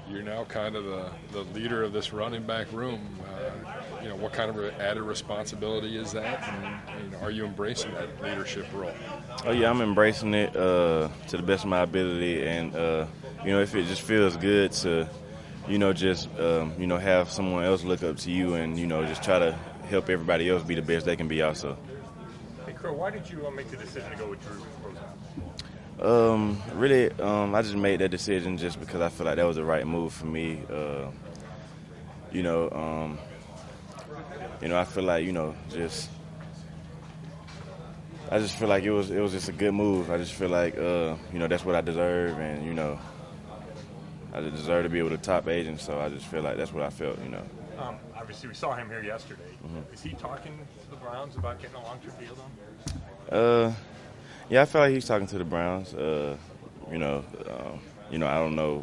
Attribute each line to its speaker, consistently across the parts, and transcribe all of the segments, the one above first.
Speaker 1: you're now kind of the leader of this running back room. What kind of added responsibility is that, and are you embracing that leadership role?
Speaker 2: Oh yeah, I'm embracing it to the best of my ability, and if it just feels good to, just have someone else look up to you, and just try to help everybody else be the best they can be also.
Speaker 3: Hey, Crow, why did you make the decision to go with Drew
Speaker 2: Really, I just made that decision just because I feel like that was the right move for me. I feel like I just feel like it was just a good move. I just feel like that's what I deserve, and I deserve to be able to top agent. So I just feel like that's what I felt.
Speaker 3: Obviously, we saw him here yesterday. Mm-hmm. Is he talking to the Browns about getting a long-term deal done?
Speaker 2: Yeah, I feel like he's talking to the Browns. I don't know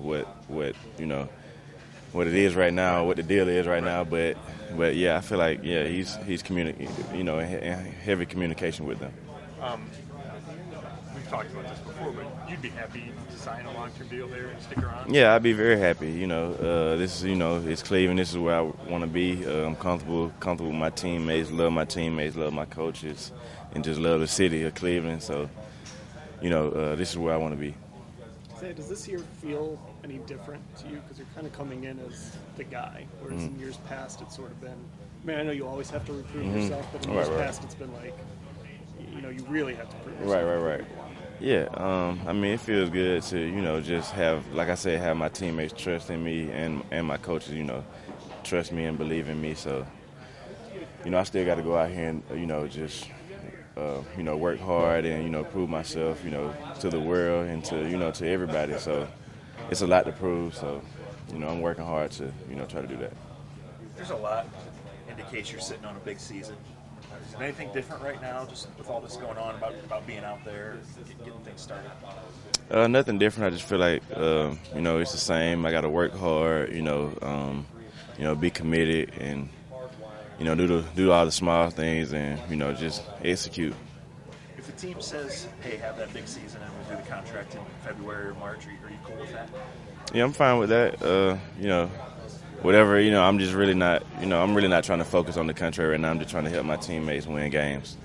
Speaker 2: what it is right now, what the deal is right now, but yeah, I feel like he's communicating, in heavy communication with them.
Speaker 3: We've talked about this before, but you'd be happy to sign a long-term deal there and stick around?
Speaker 2: Yeah, I'd be very happy. This is, it's Cleveland. This is where I want to be. I'm comfortable with my teammates, love my coaches, and just love the city of Cleveland. So, this is where I want to be.
Speaker 4: Does this year feel any different to you? Because you're kind of coming in as the guy, whereas in years past it's sort of been, I know you always have to recruit yourself, but in years past it's been like, you really have to prove yourself.
Speaker 2: Right. Yeah, it feels good to, just have, like I said, have my teammates trust in me and my coaches, trust me and believe in me. So, I still got to go out here and, just work hard and, prove myself, to the world and to everybody. So it's a lot to prove. So, I'm working hard to, try to do that.
Speaker 5: There's a lot indicates you're sitting on a big season. Is there anything different right now, just with all this going on about being out there, getting things started?
Speaker 2: Nothing different. I just feel like, it's the same. I got to work hard, be committed and, do all the small things and, just execute.
Speaker 5: If the team says, hey, have that big season and we'll do the contract in February or March, are you cool with that?
Speaker 2: Yeah, I'm fine with that. Whatever, I'm just really not, I'm really not trying to focus on the contract right now. I'm just trying to help my teammates win games.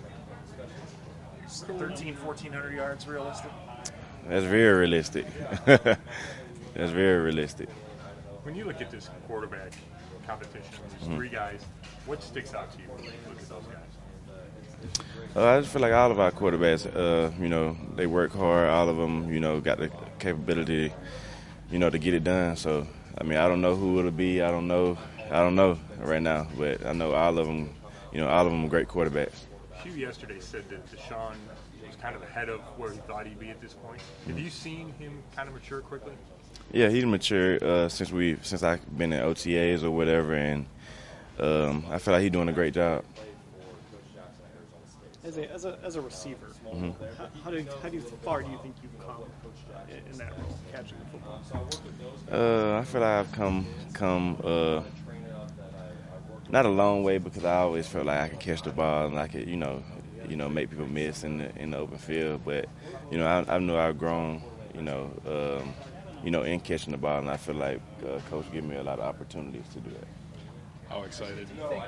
Speaker 5: 1,400 yards realistic?
Speaker 2: That's very realistic. That's very realistic.
Speaker 3: When you look at this quarterback competition, there's three guys, what sticks out to you when you look at those guys?
Speaker 2: I just feel like all of our quarterbacks, they work hard. All of them, got the capability, to get it done. So, I don't know who it'll be. I don't know right now, but I know all of them, all of them are great quarterbacks.
Speaker 3: Hugh yesterday said that Deshaun was kind of ahead of where he thought he'd be at this point. Have you seen him kind of mature quickly?
Speaker 2: Yeah, he's matured since I've been in OTAs or whatever, and I feel like he's doing a great job.
Speaker 4: As a receiver, how far do you think you've come in that role, catching the football?
Speaker 2: I feel like I've come not a long way, because I always felt like I could catch the ball and I could, make people miss in the open field. But I know I've grown, in catching the ball, and I feel like Coach gave me a lot of opportunities to do that.
Speaker 1: How excited?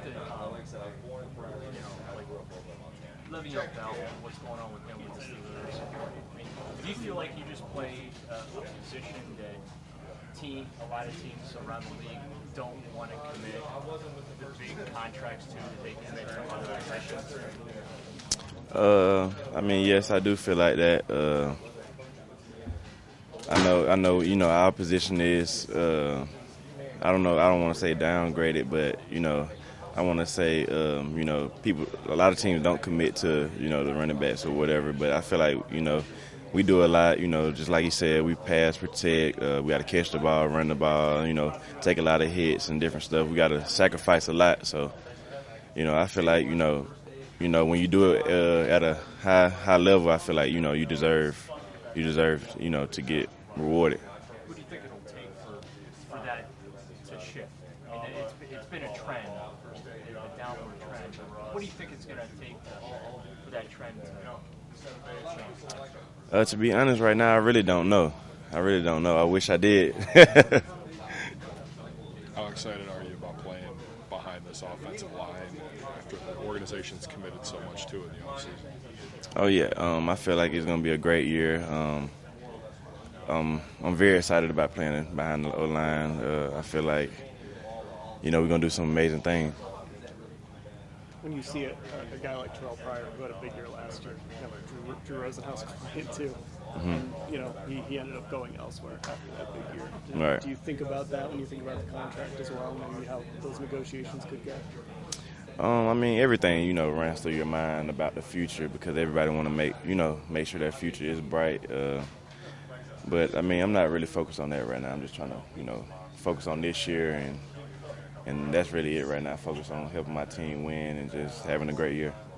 Speaker 6: Le'Veon Bell, what's going on with him with the Steelers? Do you feel like you just played a position that a lot of teams around the league don't want to commit the big contracts to that they commit to other positions?
Speaker 2: Yes, I do feel like that. I know, our position is, I don't want to say downgraded, but, I want to say, a lot of teams don't commit to, the running backs or whatever, but I feel like, we do a lot, just like you said, we pass, protect, we got to catch the ball, run the ball, take a lot of hits and different stuff. We got to sacrifice a lot. So, I feel like, when you do it at a high level, I feel like, you deserve, to get rewarded.
Speaker 6: What do you think it'll take for that to shift? It's been a trend, a downward trend. What do you think it's going to take for that trend to change?
Speaker 2: To be honest, right now, I really don't know. I wish I did.
Speaker 1: organization's committed so much to in the offseason.
Speaker 2: Oh yeah, I feel like it's going to be a great year. I'm very excited about playing behind the O-line. I feel like, we're going to do some amazing things.
Speaker 4: When you see a guy like Terrell Pryor who had a big year last year, Drew Rosenhaus playing too, and he ended up going elsewhere after that big year.
Speaker 2: Right.
Speaker 4: Do you think about that when you think about the contract as well, maybe how those negotiations could go?
Speaker 2: I mean, everything, runs through your mind about the future because everybody want to make sure their future is bright. But, I mean, I'm not really focused on that right now. I'm just trying to, focus on this year, and that's really it right now. Focus on helping my team win and just having a great year.